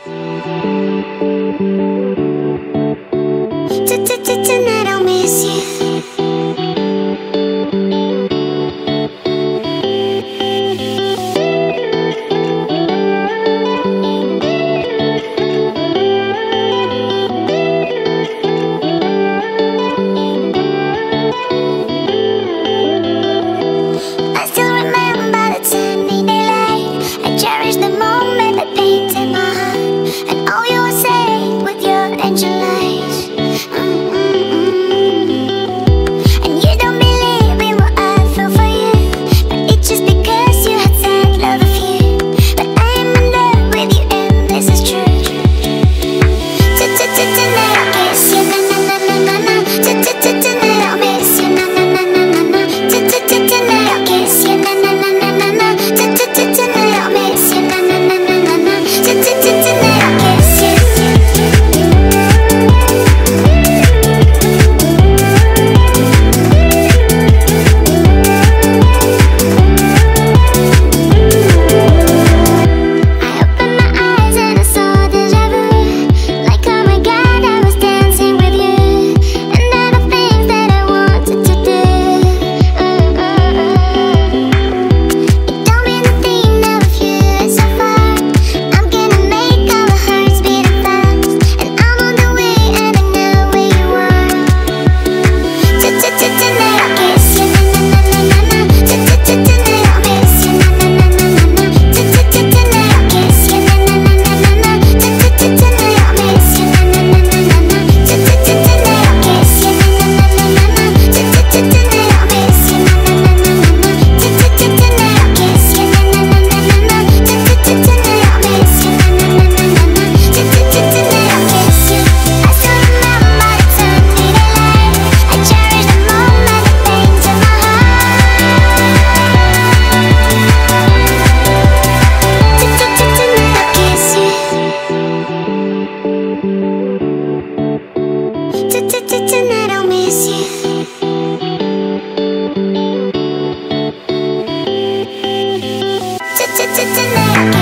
Tonight I'll miss you. I still remember the sunny daylight. I cherish the moment that painted my heart, and all you were saying with your angel eyes. And you don't believe in what I feel for you, but it's just because you had said love a few. But I'm in love with you, and this is true. Tonight I'll kiss you, na na na na na na. Tonight I'll miss you, na na na na na na. Tonight I'll kiss you, na na na na na na. Tonight I'll miss you, na na na na na na. Tonight I'll kiss you. I opened my eyes and I saw deja vu. Like, oh my God, I was dancing with you, and all the things that I wanted to do. It don't mean a thing now if you is so far. I'm gonna make all the hearts beating fast, and I'm on the way and I know where you are. Tonight I'll kiss you, na na na na na na. Tonight I'll miss you, na na na na na na. Tonight I'll kiss you, na na na na na na. Tonight I'll miss you, na na na na na na. Tonight I'll kiss you, na na na na na na. Tonight I'll miss you, na na na na na na. Tonight I'll kiss you, na na na na na na. Tonight I'll miss you, na na na na na na. Tonight I'll kiss you. I still remember the sunny daylight. I cherish the moment that painted my heart. Tonight I'll kiss you. Tonight I'll miss you. Tonight I'll